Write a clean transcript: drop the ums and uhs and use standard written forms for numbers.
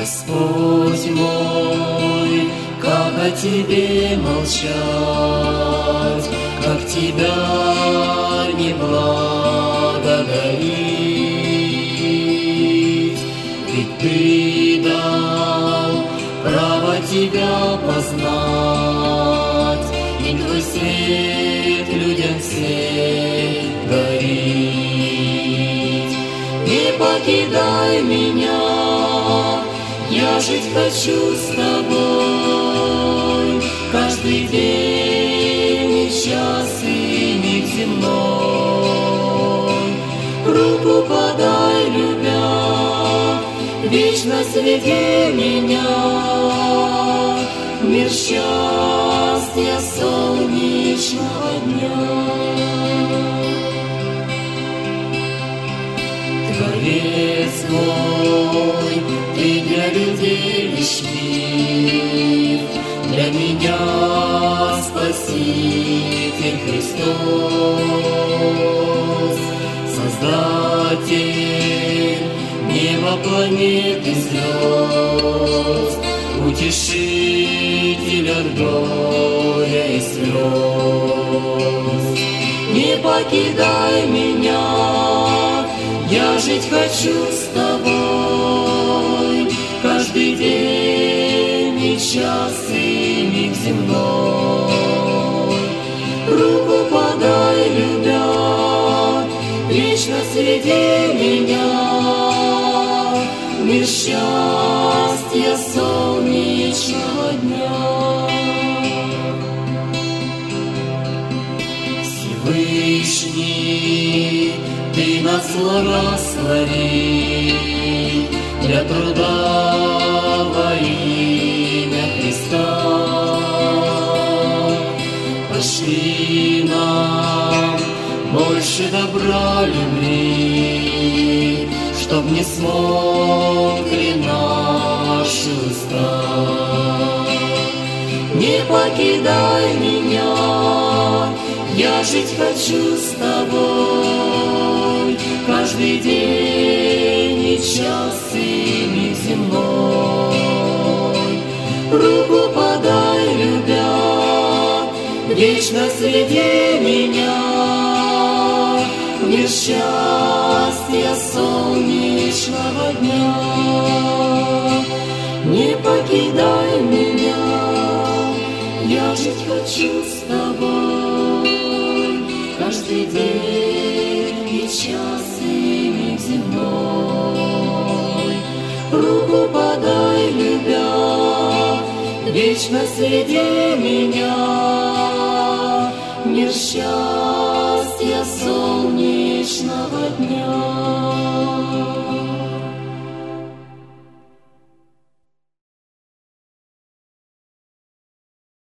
Господь мой, как о Тебе молчать, как Тебя не благодарить. Ведь Ты дал право Тебя познать, и Твой свет людям всем дарить. Не покидай меня, я жить хочу с Тобой, каждый день и час, и миг земной. Руку подай, любя, вечно сведи меня в мир счастья солнечного дня. Творец мой, Ты для людей лишь мир, для меня Спаситель Христос, Создатель неба, планет и звезд, Утешитель от горя и слез. Не покидай меня, я жить хочу с Тобой, каждый день и час, и миг земной. Руку подай, любя, вечно сведи меня в мир счастья солнечного дня. Всевышний, Ты нас благослови для труда во имя Христа. Пошли нам больше добра, любви, чтоб не смолкли наши уста. Не покидай меня, я жить хочу с Тобой, каждый день и час, и миг земной. Руку подай, любя, вечно сведи меня в мир счастья солнечного дня. Не покидай меня, я жить хочу с Тобой, каждый день и час, и миг земной. Руку подай, любя, вечно сведи меня в мир счастья солнечного дня.